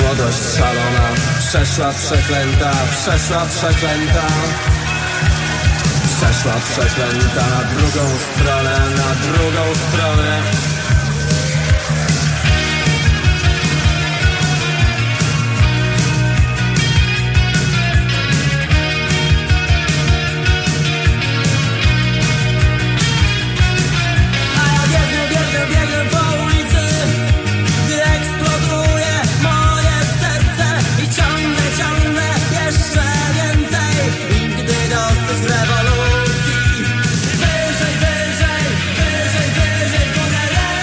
Młodość szalona, przeszła przeklęta, przeszła przeklęta. Przeszła przeklęta na drugą stronę, na drugą stronę. Rewolucji. Wyżej, wyżej, wyżej, wyżej w górę.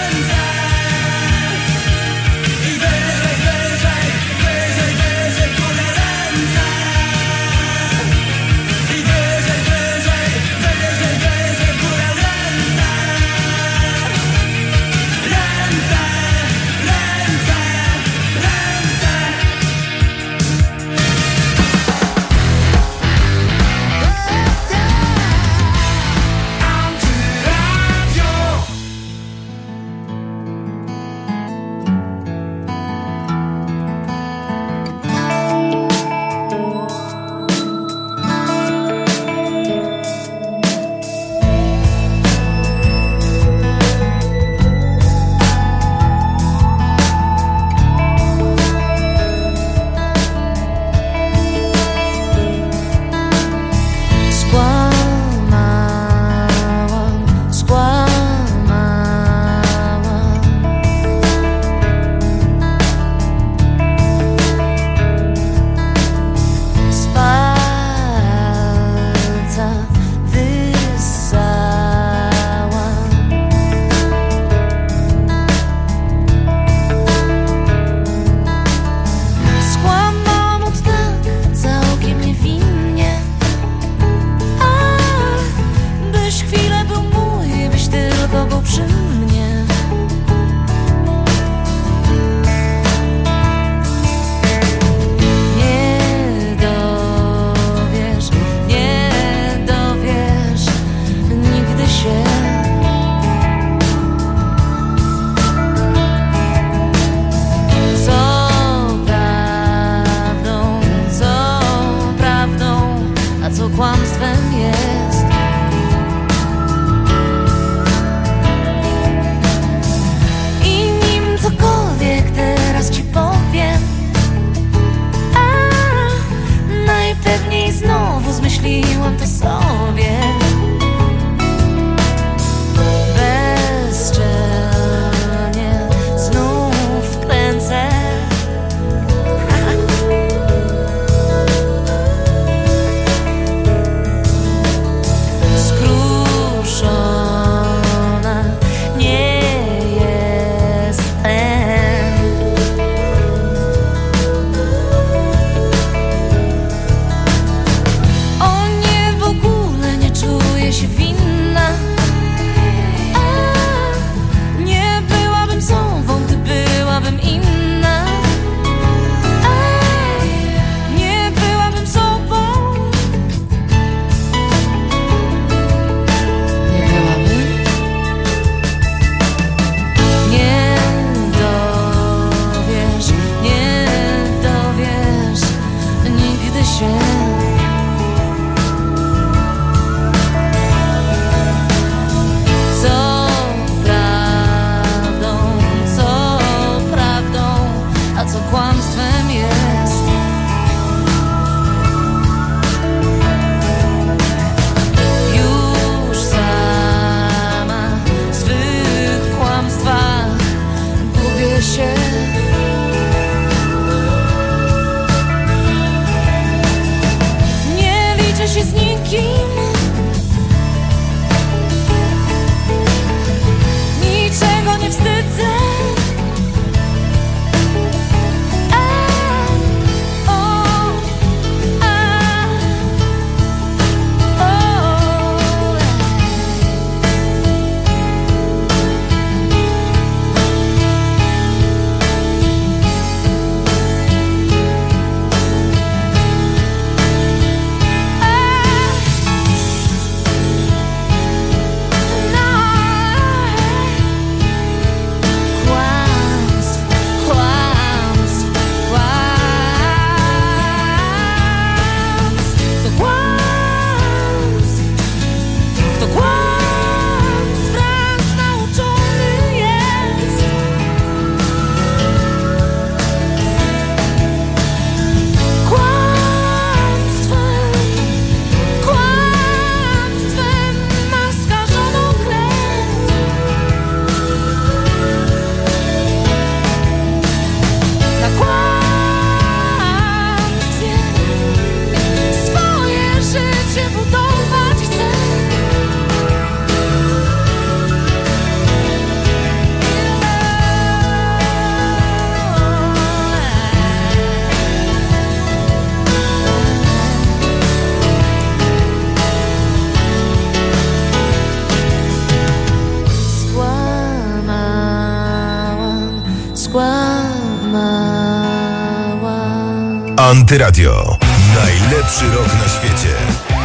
Antyradio. Najlepszy rok na świecie.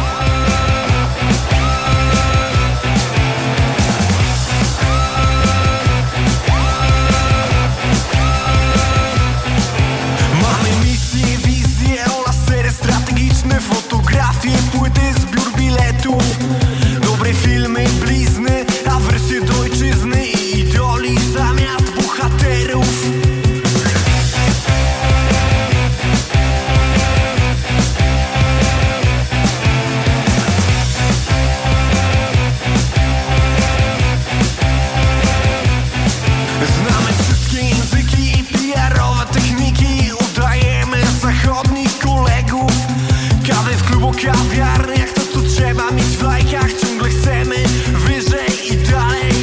Mamy misje, wizje, lasery strategiczne, fotografie, płyty, zbiór biletów, dobre filmy, blizny, a wersje do ojczyzny i idoli zamiast bohaterów. Znamy wszystkie języki i PR-owe techniki, udajemy zachodnich kolegów. Kawę w klubu, kawiarniach, to co trzeba mieć w lajkach. Ciągle chcemy wyżej i dalej.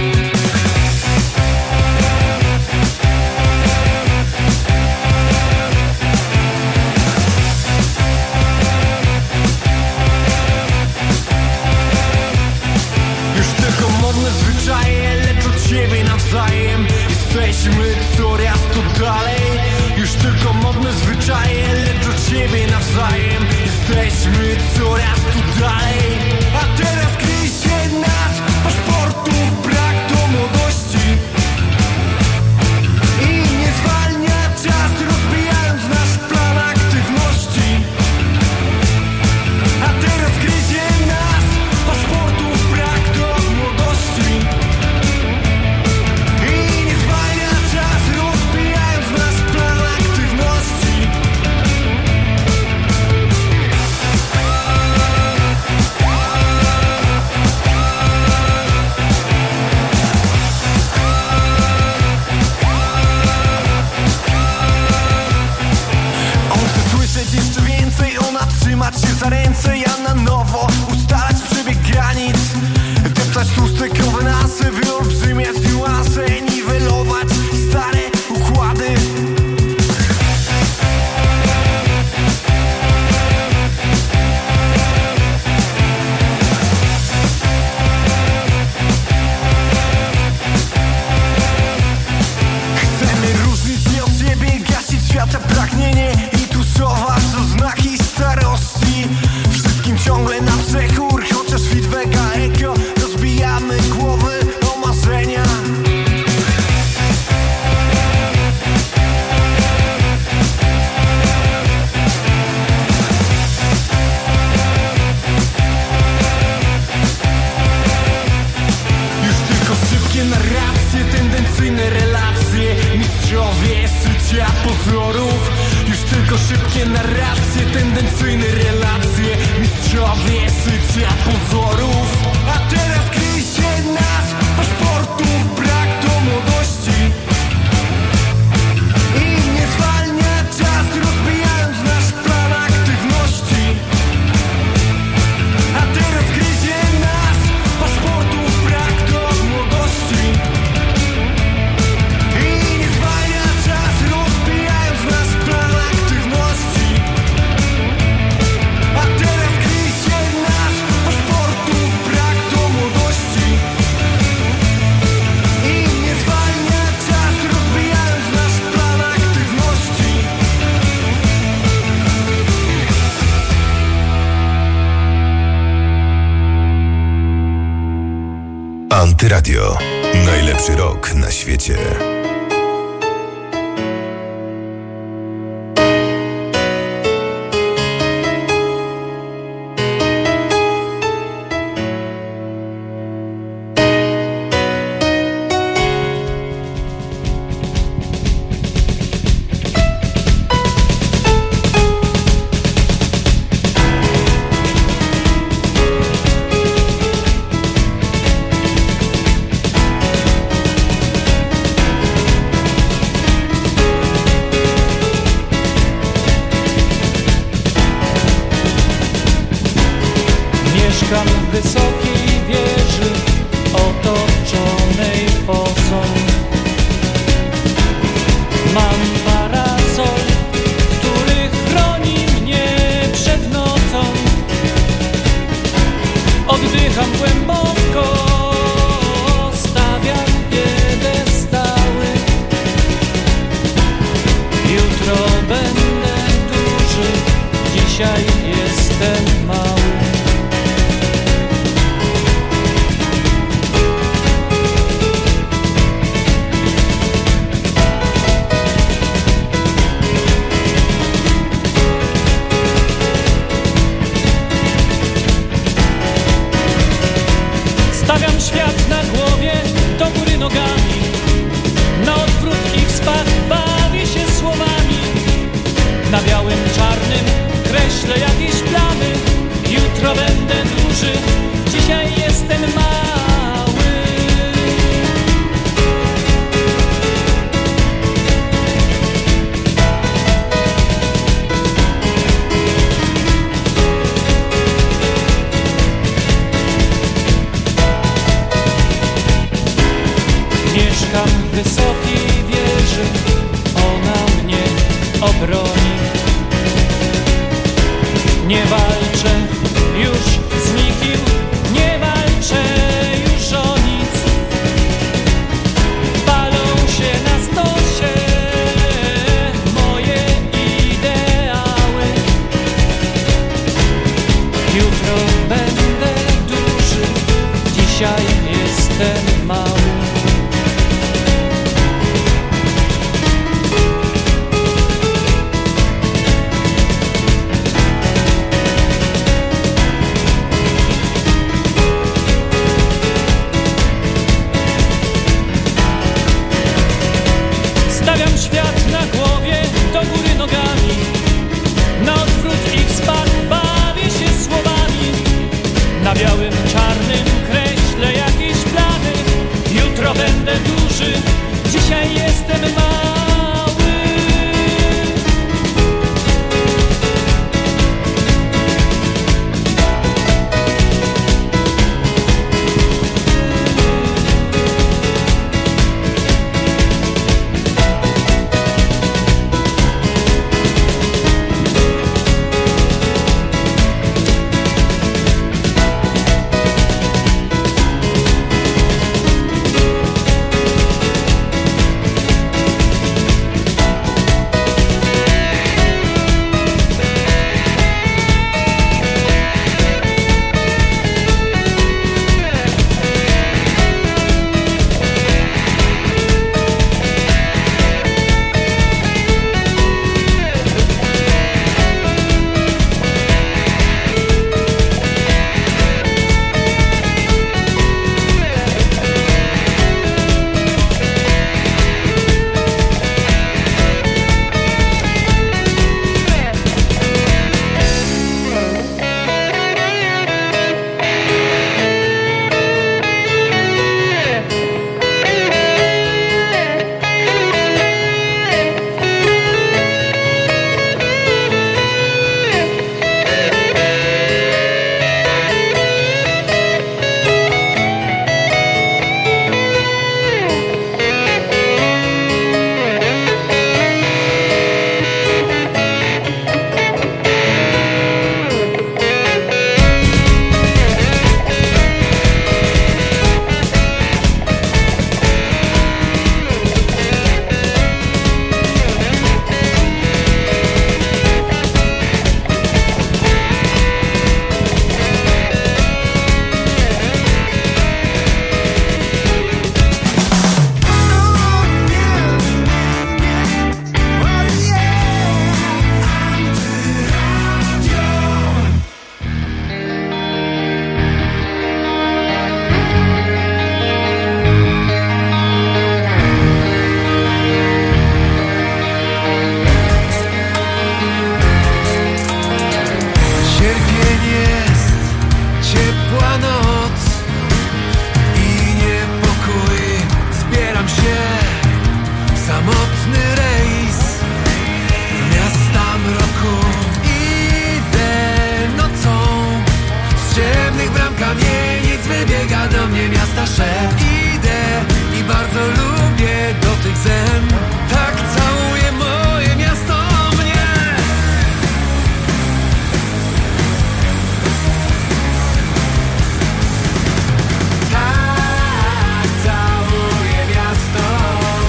Już tylko modne zwyczaje, lecz od siebie nawzajem jesteśmy coraz to dalej. Już tylko modne zwyczaje, lecz od siebie nawzajem jesteśmy coraz to dalej. A teraz kryje się nas paszportów, brak do młodości i nie zwalnia czas, rozbijając nasz plan aktywności. A teraz gryzie nas paszportów, brak do młodości i nie zwalnia czas, rozbijając nasz plan aktywności. On chce słyszeć jeszcze więcej, ona trzymać się za ręce, ja na nowo ustalać przebieg granic, deptać tłuste konwenanse, wyolbrzymiać niuanse, niwelować stare układy. Chcemy różnić nie od siebie, gasić świata pragnienie i tusować oznaki starości. Wszystkim ciągle na przekór, chociaż feedbacka eko, rozbijamy głowy o marzenia. Już tylko szybkie narracje, tendencyjne relacje, mistrzowie sycia pozorów. Już tylko szybkie narracje, tendencyjne relacje, mistrzowie sycia pozorów. A teraz kryje się nas paszportów, brak do młodości i nie zwalnia czas, rozbijając nasz plan aktywności. A teraz gryzie nas paszportów, brak do młodości i nie zwalnia czas, rozbijając nasz plan aktywności. A teraz gryzie nas paszportów, brak do młodości i nie zwalnia czas, rozbijając nasz plan aktywności. Antyradio. Najlepszy rok na świecie. dzisiaj jestem mały. Stawiam świat na głowie, do góry nogami, na odwrót i wspak bawię się słowami. Na białym, czarnym kreślę jakieś plany. Jutro będę duży, dzisiaj jestem mały. Mieszkam w wysokiej wieży, ona mnie obroni. Nie walczę już z nikim, nie walczę już o nic. Palą się na stosie moje ideały. Jutro będę duży, dzisiaj jestem mały. Stawiam świat na głowie, do góry nogami, na odwrót i wspak bawię się słowami. Na białym, czarnym kreślę jakieś plany. Jutro będę duży, dzisiaj jestem mały.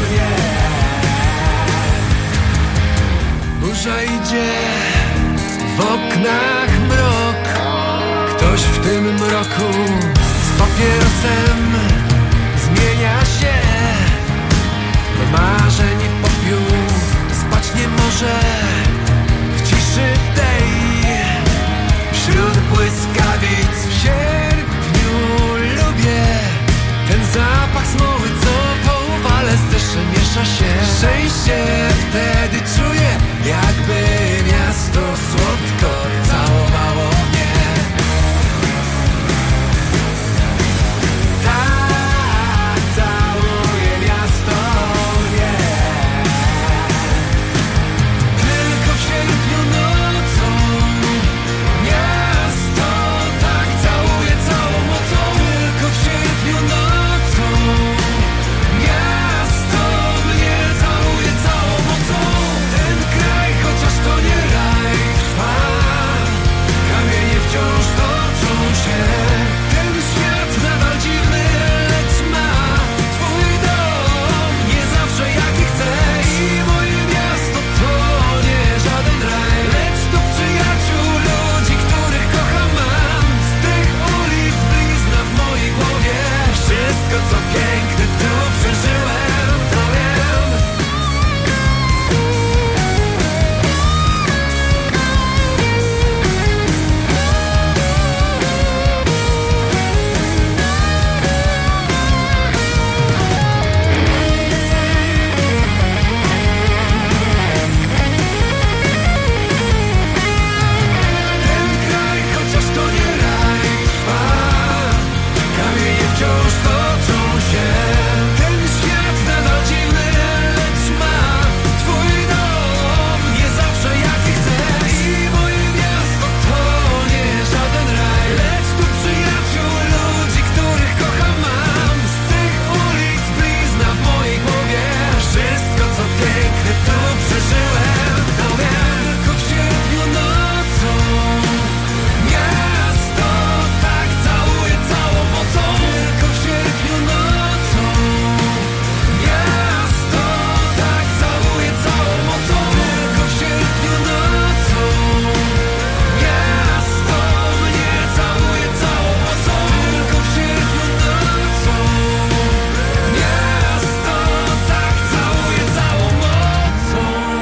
burza idzie W oknach mrok, ktoś w tym mroku z papierosem zmienia się. Do marzeń popiół spać nie może w ciszy tej. Wśród błyskawic w sierpniu lubię ten zapach smoły, co po upale z deszczem miesza się. Szczęście wtedy czuję, jakby miasto słodko całowało mnie. Tak całuje miasto mnie. Tylko w sierpniu nocą miasto tak całuje całą mocą. Tylko w sierpniu nocą miasto mnie całuje całą mocą. Ten kraj, chociaż to nie raj, trwa. Kamienie wciąż toczą się. Ten świat nadal dziwny, lecz ma twój dom, nie zawsze jaki chce. I moje miasto to nie żaden raj, lecz to przyjaciół, ludzi, których kocham mam. Z tych ulic blizna w mojej głowie. Wszystko co piękne tu przeżyłem, to wiem. Ten kraj, chociaż to nie raj, trwa. Kamienie wciąż toczą się. Ten świat nadal dziwny, lecz ma twój dom, nie zawsze jaki chce. I moje miasto to nie żaden raj, lecz tu przyjaciół, ludzi, których kocham mam. Z tych ulic blizna w mojej głowie. Wszystko co piękne tu przeżyłem, to wiem. Tylko w sierpniu nocą miasto tak całuje całą mocą. Tylko w sierpniu nocą miasto tak całuje całą mocą. Tylko w sierpniu nocą miasto mnie całuje całą mocą. Tylko w sierpniu nocą miasto tak całuje całą mocą.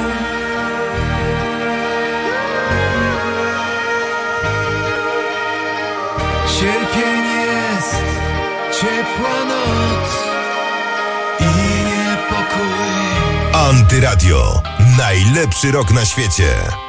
Sierpień jest, ciepła noc i niepokój. Antyradio. Najlepszy rok na świecie.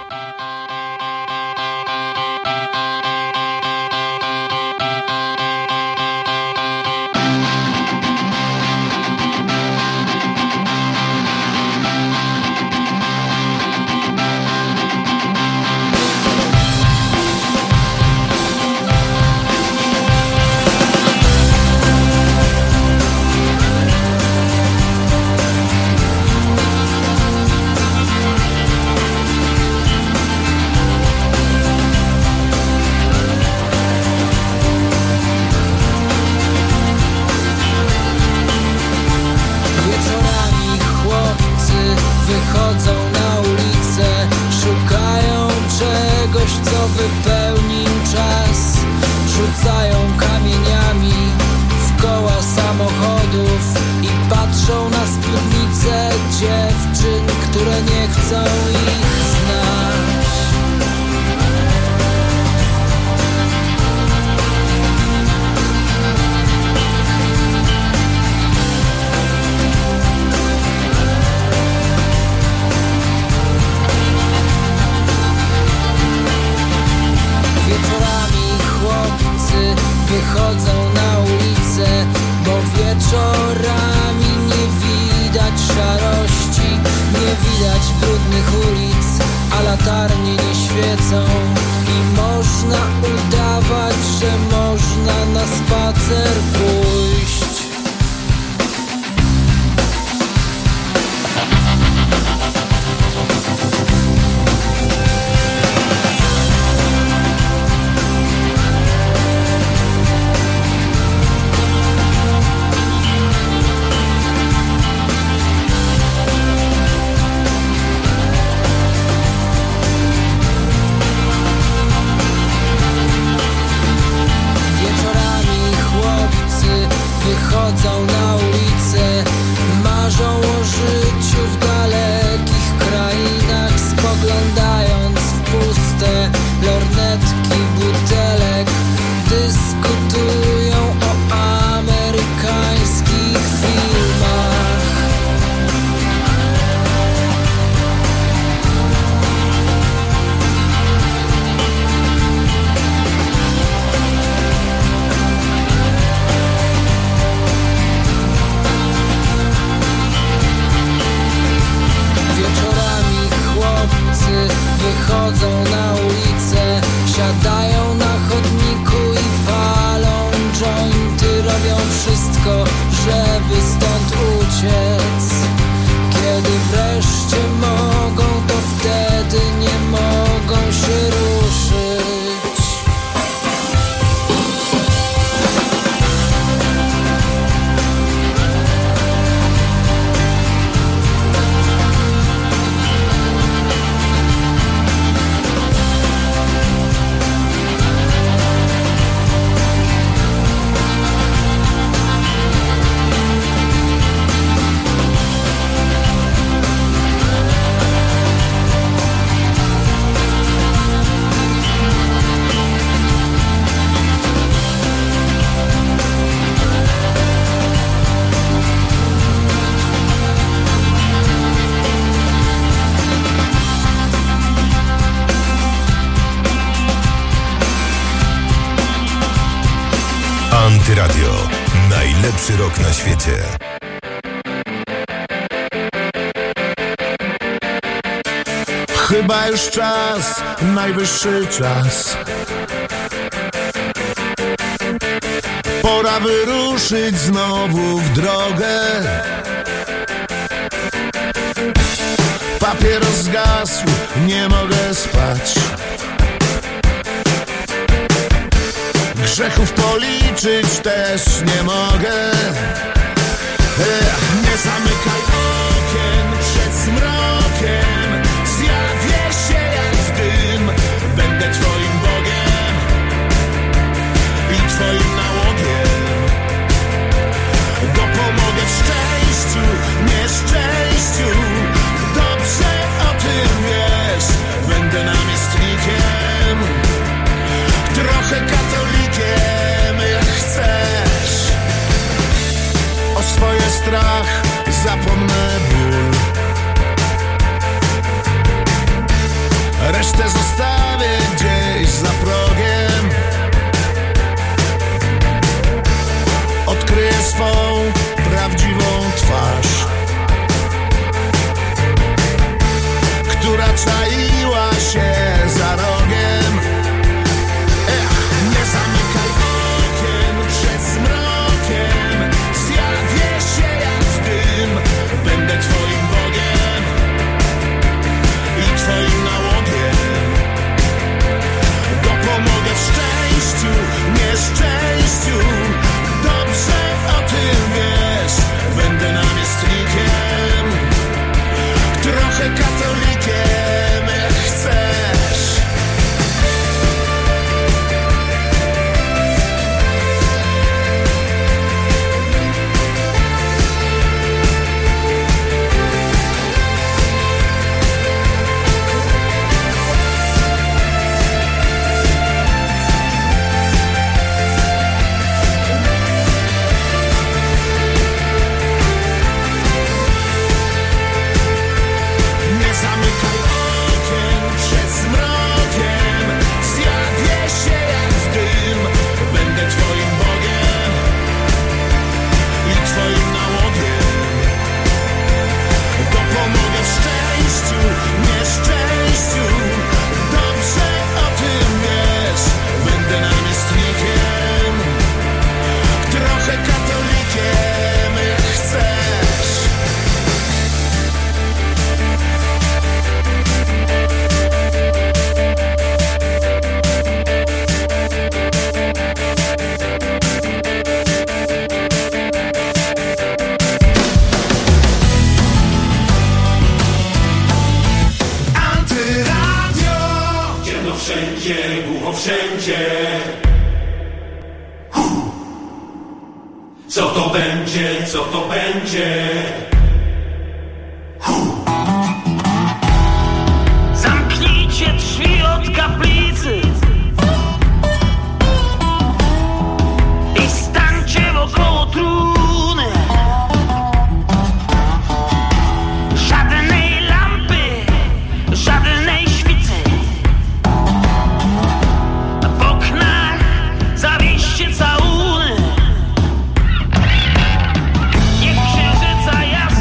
Wieczorami chłopcy wychodzą na ulicę, szukają czegoś, co wypełni im czas. Rzucają kamieniami w koła samochodów i patrzą na spódnice dziewczyn, które nie chcą ich znać. Wieczorami chłopcy wychodzą na ulicę, bo wieczorami nie widać szarości, nie widać brudnych ulic, a latarnie nie świecą i można udawać, że można na spacer pójść. wychodzą na ulicę, siadają na chodniku i palą jointy, robią wszystko, żeby stąd uciec. Kiedy wreszcie mogą, to wtedy nie mogą się ruszyć. Antyradio. Najlepszy rok na świecie. Chyba już czas, najwyższy czas. Pora wyruszyć znowu w drogę. Papieros zgasł, nie mogę spać. Grzechów policzyć też nie mogę. Nie zamykaj okien przed zmrokiem. Zjawię się jak w dym. Będę twoim Bogiem i twoim nałogiem. Dopomogę w szczęściu, nieszczęściu. Dobrze o tym wiesz. Będę namiestnikiem, trochę katolikiem, jak chcesz. O swoje strach zapomnę ból. Resztę zostawię gdzieś za progiem. Odkryję swą prawdziwą twarz, która czaiła się za rogiem. Nie zamykaj okien przed zmrokiem. Zjawię się jak w dym. Będę twoim Bogiem i twoim nałogiem. Dopomogę w szczęściu, nieszczęściu. Dobrze o tym wiesz. Będę namiestnikiem, trochę katolikiem, jak chcesz. Nie zamykaj okien przed zmrokiem. Zjawię się jak w dym. Będę twoim Bogiem i twoim nałogiem. Dopomogę w szczęściu, nieszczęściu. Dobrze o tym wiesz. Będę namiestnikiem, trochę katolikiem, jak chcesz. Antyradio. Ciemno wszędzie, głucho wszędzie. Co to będzie, co to będzie? Zamknijcie drzwi od kaplicy i stańcie wokoło trumny. Żadnej lampy, żadnej świcy. W oknach zawieście całuny. Niech księżyca jasno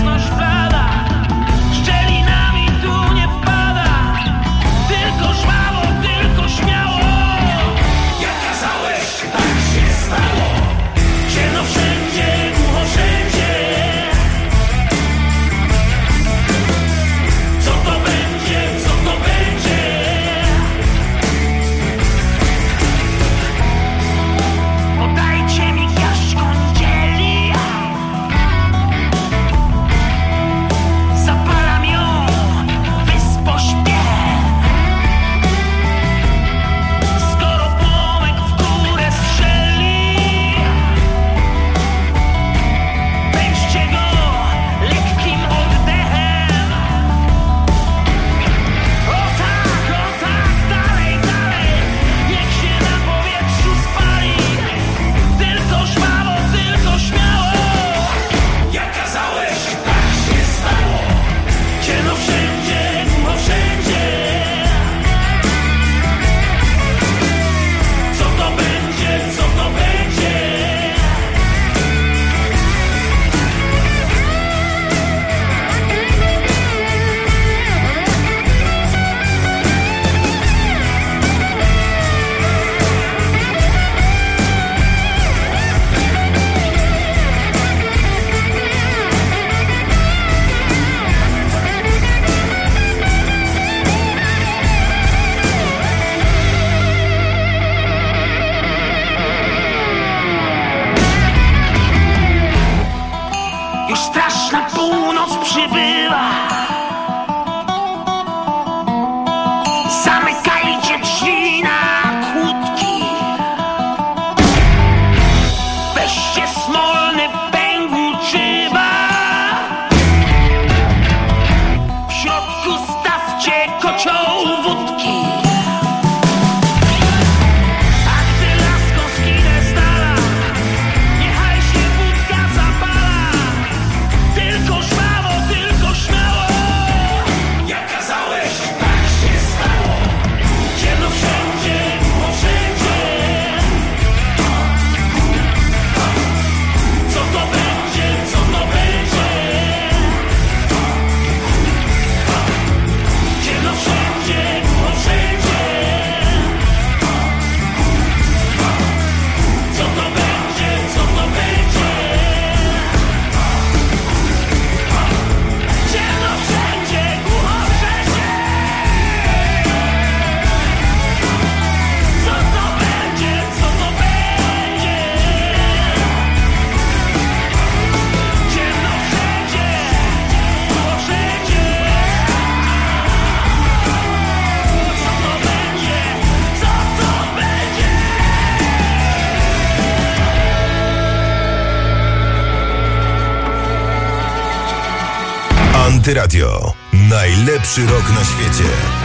Antyradio. Najlepszy rok na świecie.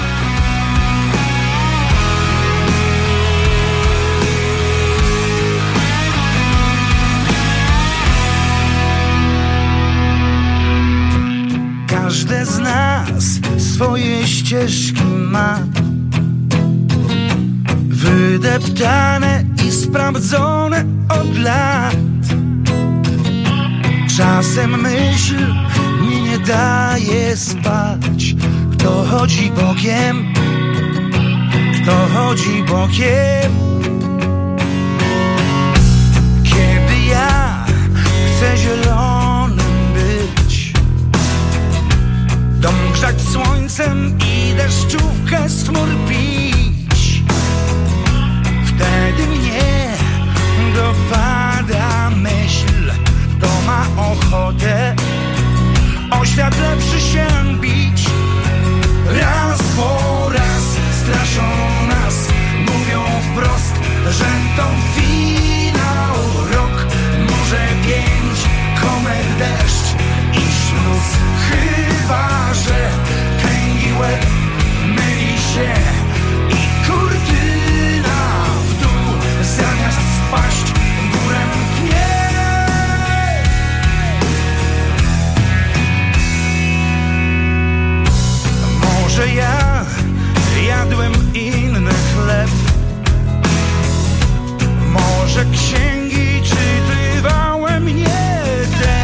Każde z nas swoje ścieżki ma, wydeptane i sprawdzone od lat. Czasem myśl mi nie daje spać. Kto chodzi bokiem, kto chodzi bokiem. Kiedy ja chcę zielonym być, dom grzać słońcem i deszczówkę z chmur pić, wtedy mnie dopada myśl, kto ma ochotę o świat lepszy się bić. Raz po raz straszą nas, mówią wprost, że to finał, rok, może 5, komet, deszcz i śluz. Chyba że tęgi łeb myli się i kurtyna w dół, zamiast spaść w górę mknie. Może ja jadłem inny chleb, może księgi czytywałem nie te.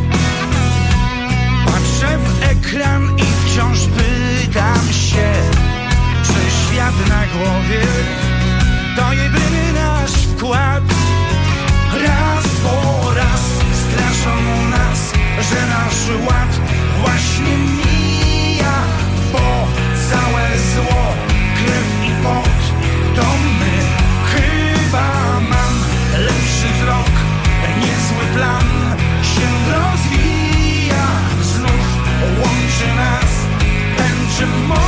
Patrzę w ekran i wciąż pytam się, czy świat na głowie to jedyny nasz wkład. Raz po raz straszą nas, że nasz ład właśnie mija, bo całe zło, krew i pot to my. Chyba mam lepszy wzrok, niezły plan się rozwija. Znów łączy nas tęczy most.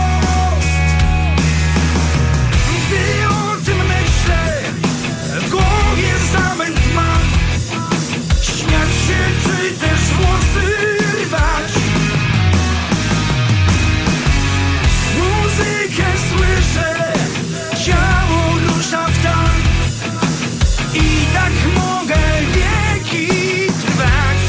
Gdy o tym myślę, w głowie zamęt mam. Śmiać się czy też włosy rwać. Muzykę słyszę, ciało rusza w tank i tak mogę wieki trwać.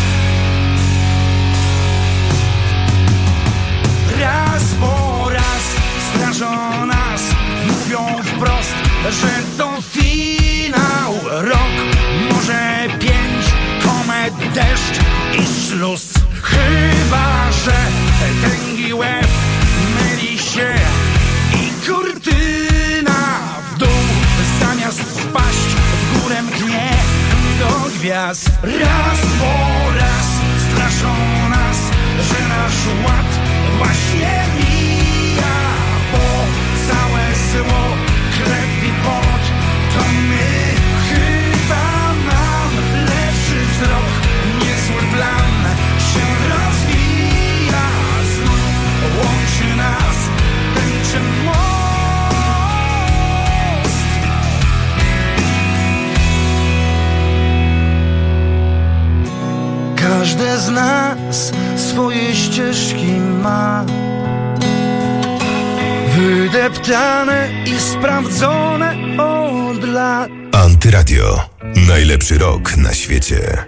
Raz po raz straszą nas, mówią wprost, że to finał, rok, może 5, komet, deszcz i śluz. Chyba że tęgi łeb myli się i kurtyna w dół, zamiast spaść w górę mknie do gwiazd. Raz po raz straszą nas, że nasz ład właśnie mija, bo całe zło, krew i pot to my. Chyba mam lepszy wzrok, niezły plan się rozwija. Znów łączy nas tęczy most. Każde z nas swoje ścieżki ma, wydeptane i sprawdzone od lat. Antyradio. Najlepszy rok na świecie.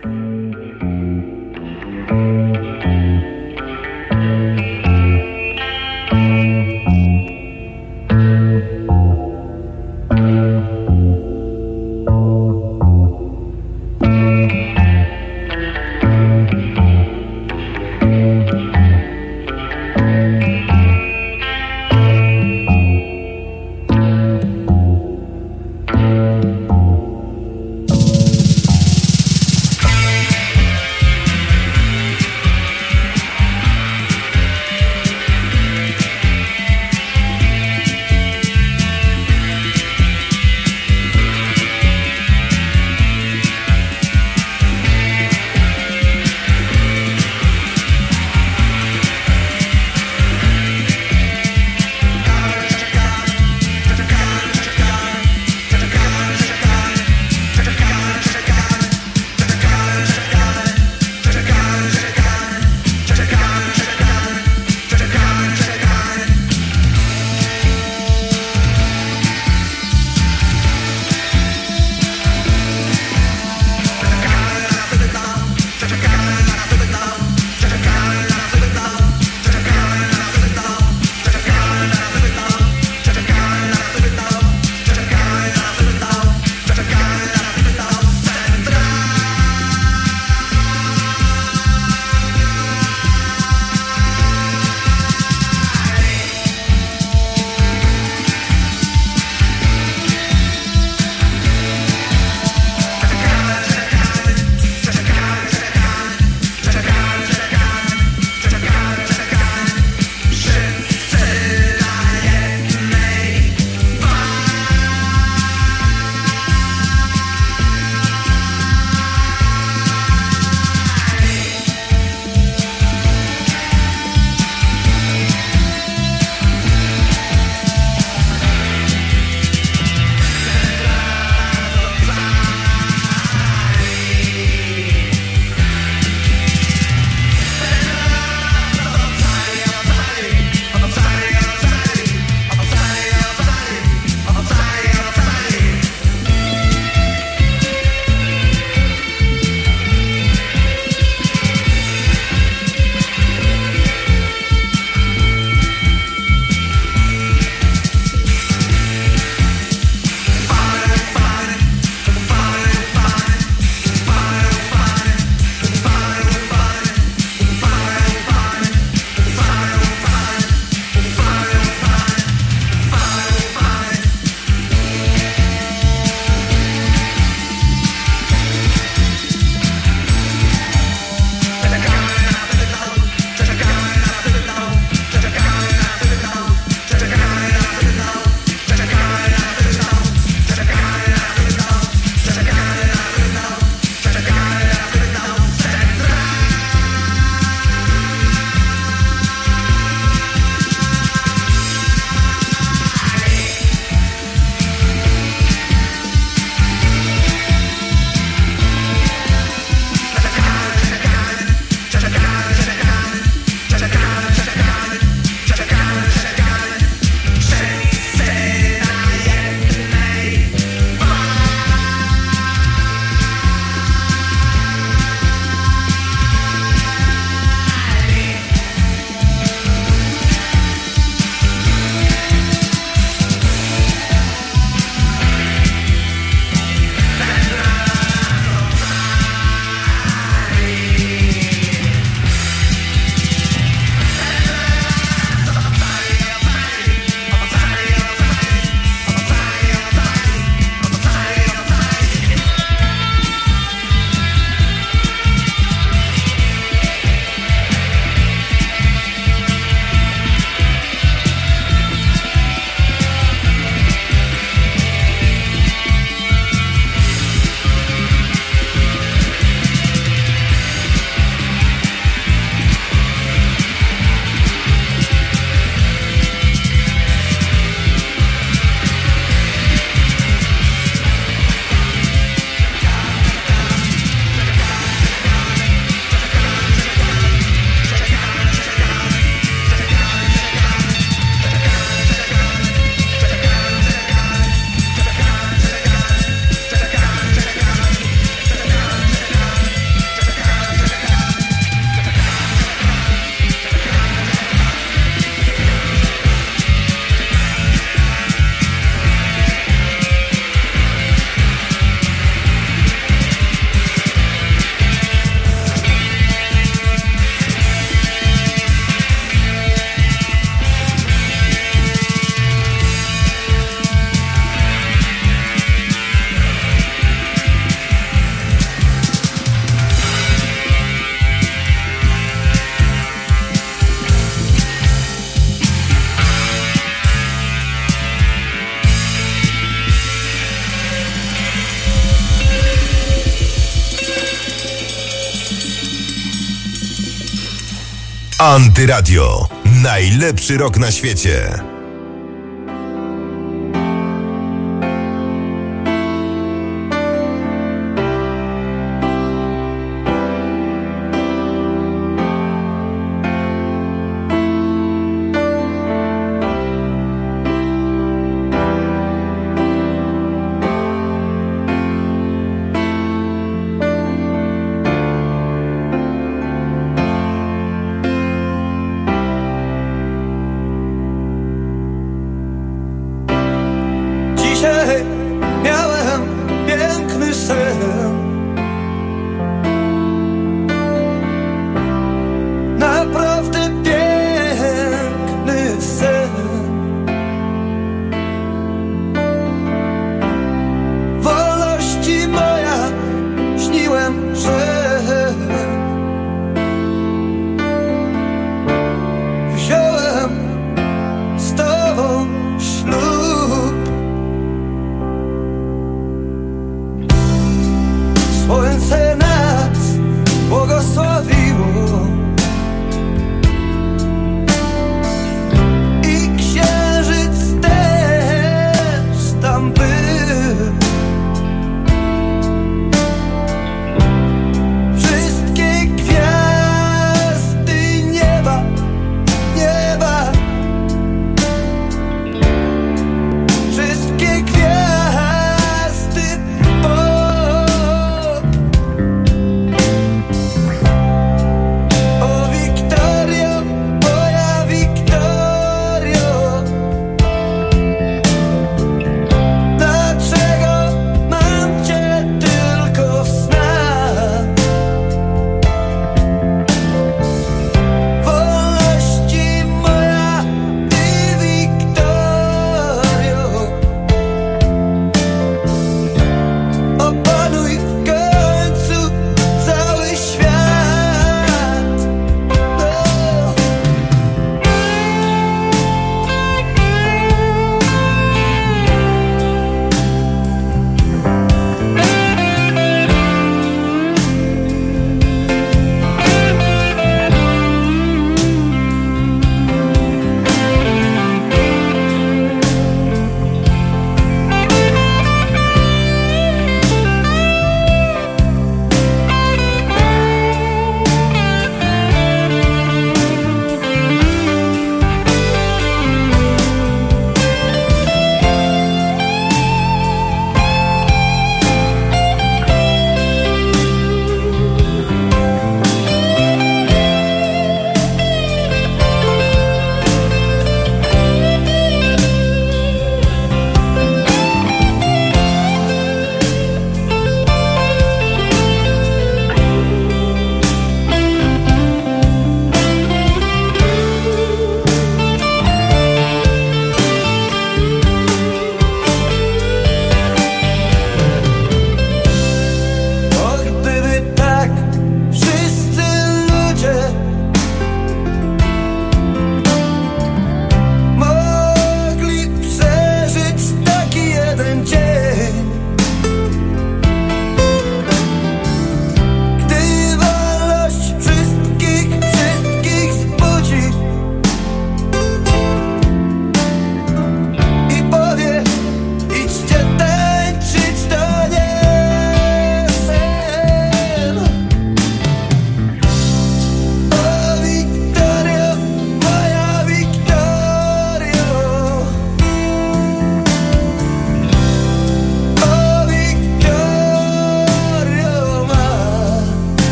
Antyradio. Najlepszy rok na świecie.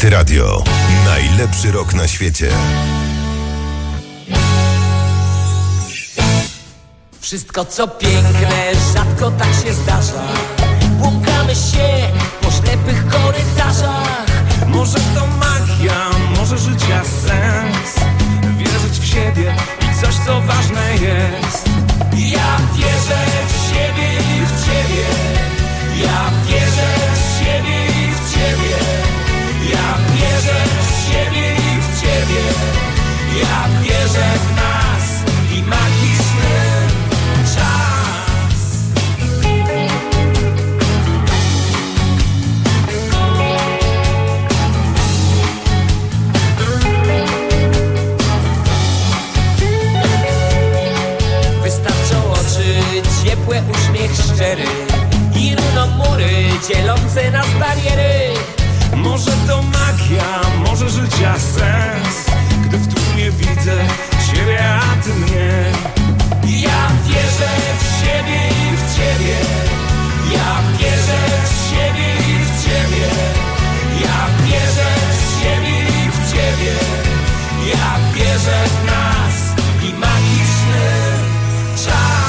Radio. Najlepszy rok na świecie. Wszystko co piękne, rzadko tak się zdarza. Błąkamy się po ślepych korytarzach. Może to magia, może życia sens. Wierzyć w siebie i coś co ważne jest. Ja wierzę w siebie i w ciebie. Ja wierzę w siebie i w ciebie. Ja wierzę w siebie i w ciebie. Ja wierzę w nas i magiczny czas. Wystarczą oczy, ciepły uśmiech szczery i runą mury dzielące nas bariery. Może to magia, może życia sens. Gdy w tłumie widzę ciebie, a ty mnie. Ja wierzę w siebie i w ciebie. Ja wierzę w siebie i w ciebie. Ja wierzę w siebie i w ciebie. Ja wierzę w nas i magiczny czas.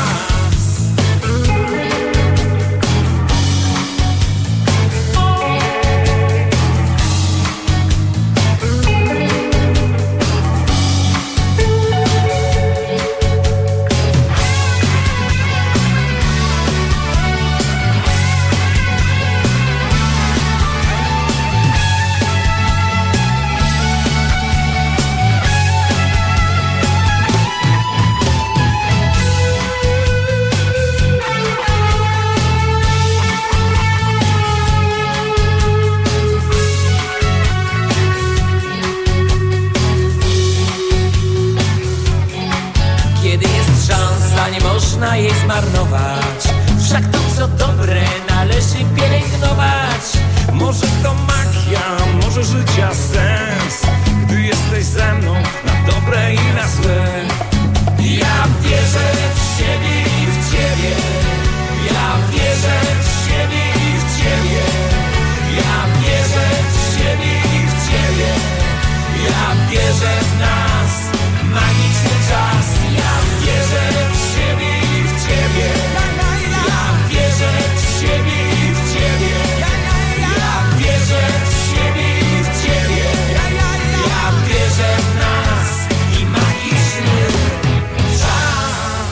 Nie można jej zmarnować. Wszak to co dobre należy pielęgnować. Może to magia, może życia sens. Gdy jesteś ze mną na dobre i na złe. Ja wierzę w siebie i w ciebie. Ja wierzę w siebie i w ciebie. Ja wierzę w siebie i w ciebie. Ja wierzę w nas magiczny czas. Ja wierzę w siebie i w ciebie. Ja wierzę w siebie i w ciebie. Ja wierzę w siebie i w ciebie. Ja wierzę w nas i magiczny czas.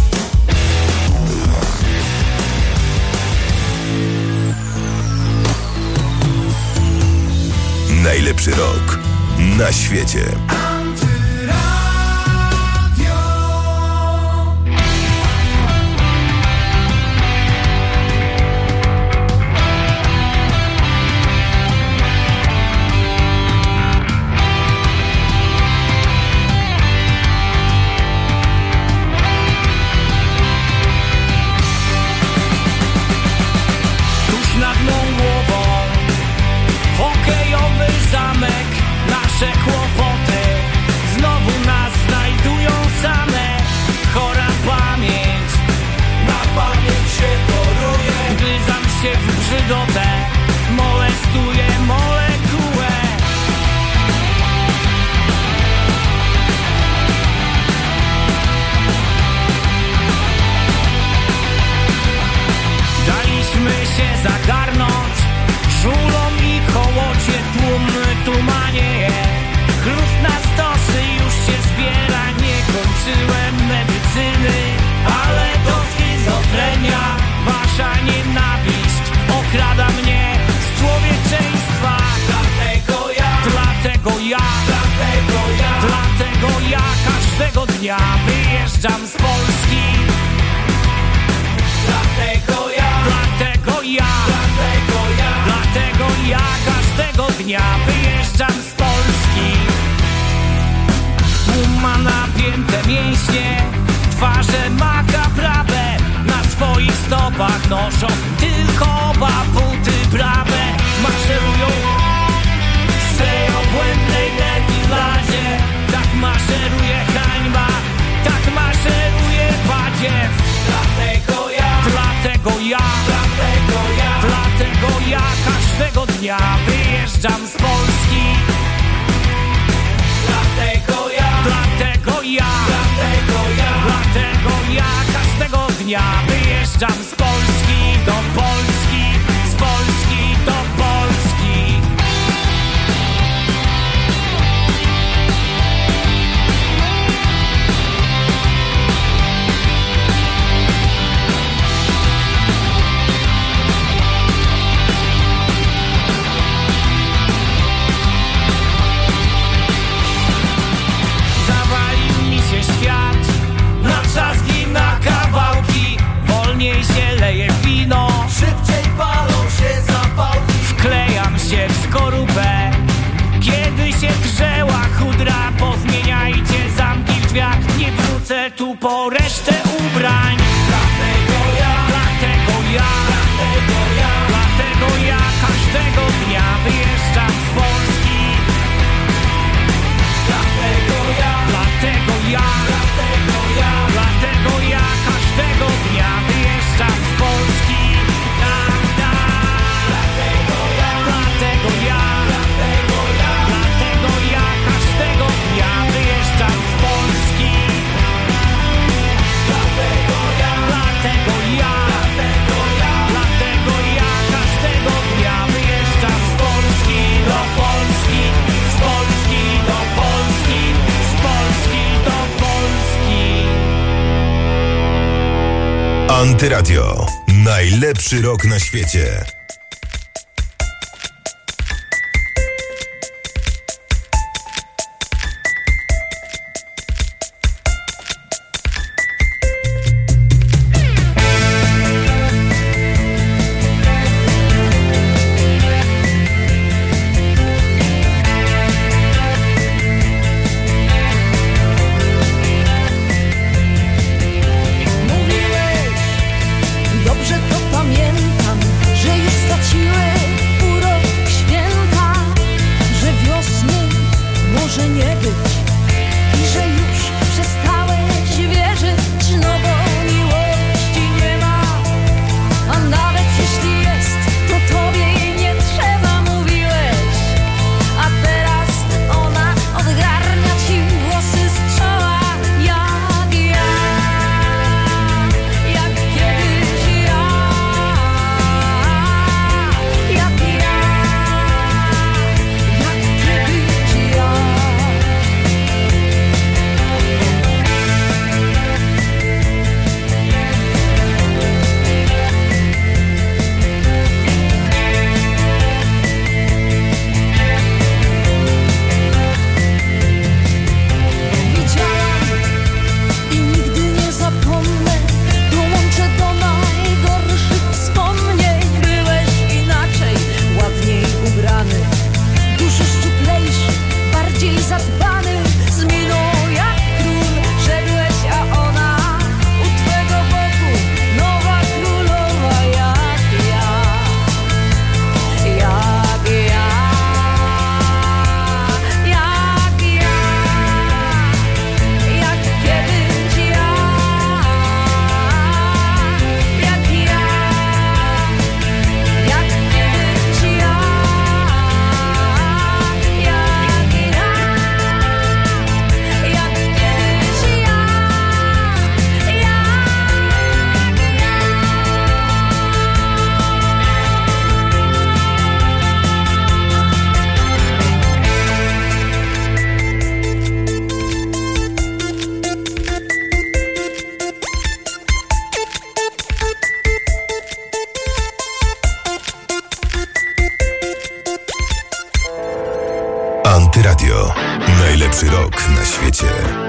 Najlepszy rok na świecie. Nasze kłopoty znowu nas znajdują same. Chora pamięć, Na pamięć się choruje. gryzam się w brzydotę, molestuję molekułę. Daliśmy się zagarnąć żulą i hołocie, tłumny tumanie. Chlust na stosy już się zbiera, nie kończyłem medycyny, ale to schizofrenia. Wasza nienawiść okrada mnie z człowieczeństwa. Dlatego ja każdego dnia wyjeżdżam z Polski. Dlatego ja każdego dnia wyjeżdżam z Polski. Tłum ma napięte mięśnie, twarze makabrawe. Na swoich stopach noszą tylko oba buty prawe. Maszerują w swej obłędnej defiladzie. Tak maszeruje hańba, tak maszeruje badziew. Dlatego ja każdego dnia wyjeżdżam z Polski. dnia wyjeżdżam z Polski do Polski, z Polski do Polski. Zawalił mi się świat na trzaski, na kawałki. Wolniej się leje wino, Szybciej palą się zapałki. wklejam się w skorupę. Kiedy się drzeła chudra, pozmieniajcie zamki w drzwiach. Nie wrócę tu po resztę ubrań. Dlatego ja każdego dnia wyjeżdżam z Polski. Dlatego ja każdego dnia wyjeżdżam z Polski. Dlatego ja każdego dnia wyjeżdżam z Polski. Dlatego ja każdego dnia wyjeżdżam z Polski do Polski, z Polski do Polski, z Polski do Polski. Antyradio. Najlepszy rok na świecie. Dobrze to pamiętam, że już straciły urok święta, że wiosny może nie być i że już przestałeś wierzyć, no bo miłości nie ma, a nawet jeśli jest, to tobie jej nie trzeba, mówiłeś, a teraz ona odgarnia ci włosy z czoła, jak ja, jak kiedyś ja, jak kiedyś ja. Widziałam i nigdy nie zapomnę, dołączę do najgorszych wspomnień. Byłeś inaczej, ładniej ubrany, dużo szczuplejszy, bardziej zadbany. Z miną jak król szedłeś, a ona u twego boku, nowa królowa, jak ja, jak ja, jak ja, jak kiedyś ja, jak ja, jak kiedyś ja, jak ja, jak kiedyś ja, Antyradio. Najlepszy rok na świecie.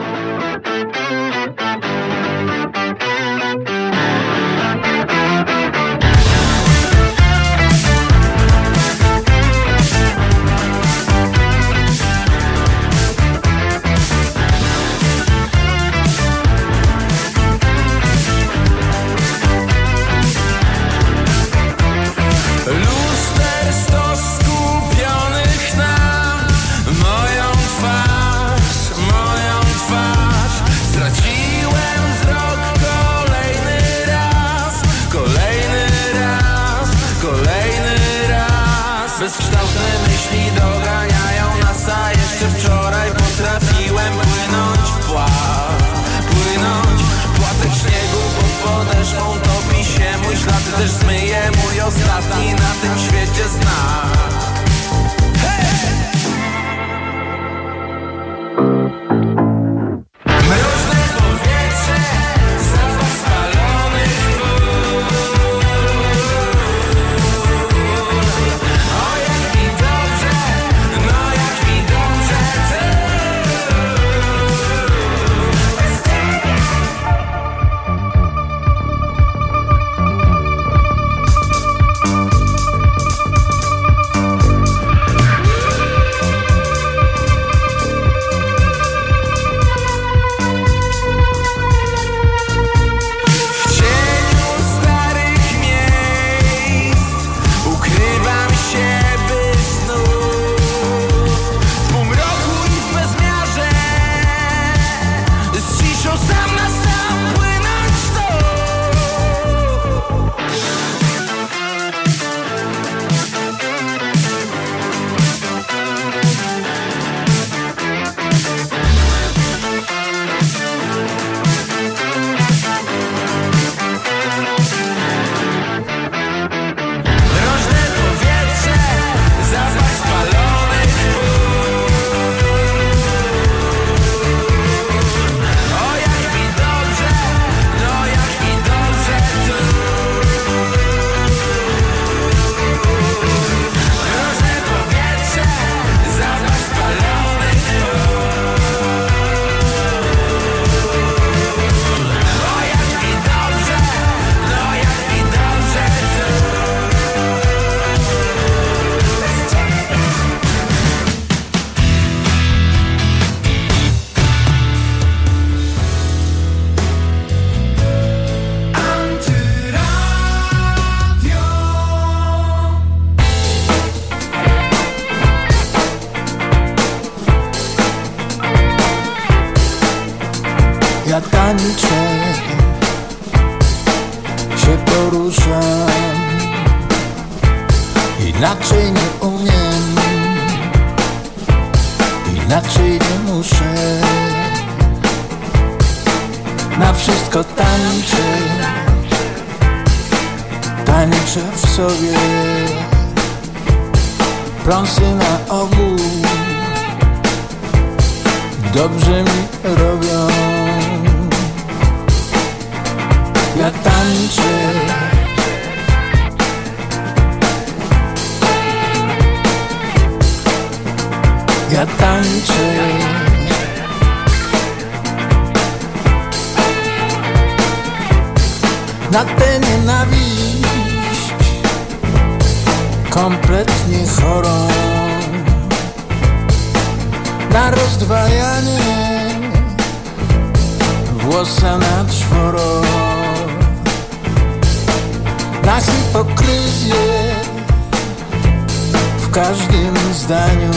Lustersto skupionych na moją twarz. Straciłem wzrok kolejny raz. Bezkształtne myśli doganiają nas, a jeszcze wczoraj potrafiłem płynąć w pław. Płatek śniegu pod podeszwą Inaczej nie umiem, inaczej nie muszę. Na wszystko tańczę, tańczę w sobie. Prąsy na ogół dobrze mi robią. Ja tańczę, ja tańczę. Na tę nienawiść kompletnie chorą, na rozdwajanie włosa na czworo, na hipokryzję w każdym zdaniu,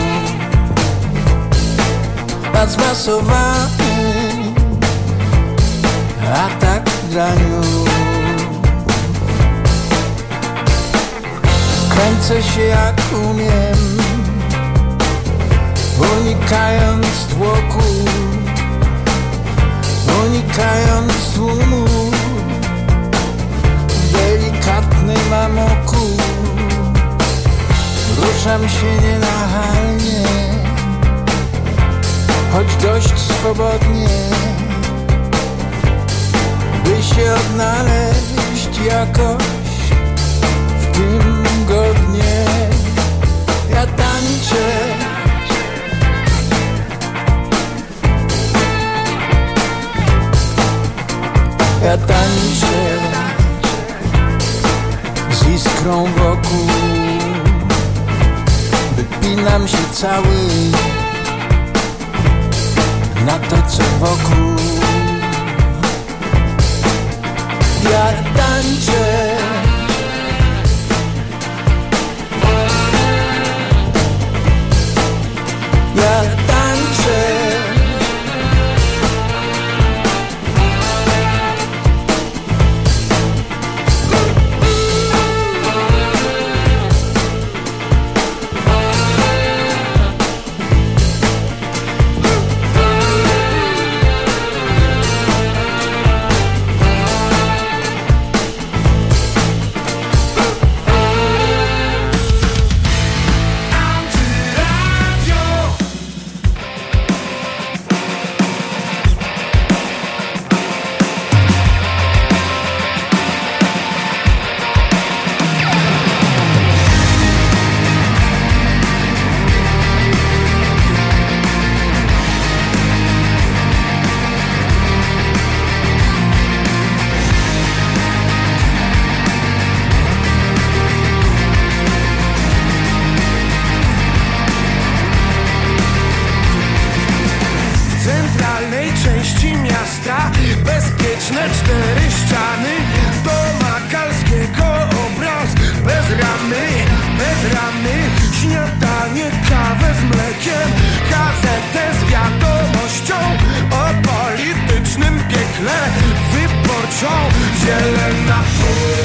na zmasowany atak graniu. Kręcę się jak umiem, unikając tłoku, unikając tłumu, w delikatnym amoku. Ruszam się nienachalnie, choć dość swobodnie, by się odnaleźć jakoś w tym godnie. Ja tańczę, ja tańczę z iskrą wokół, wypinam się cały na to, co wokół. Ja tańczę, ja tańczę. Bezpieczne 4 ściany domagalskiego obraz. Bez ramy, śniadanie, kawę z mlekiem, gazetę z wiadomością o politycznym piekle, wyborczą, zielena pół.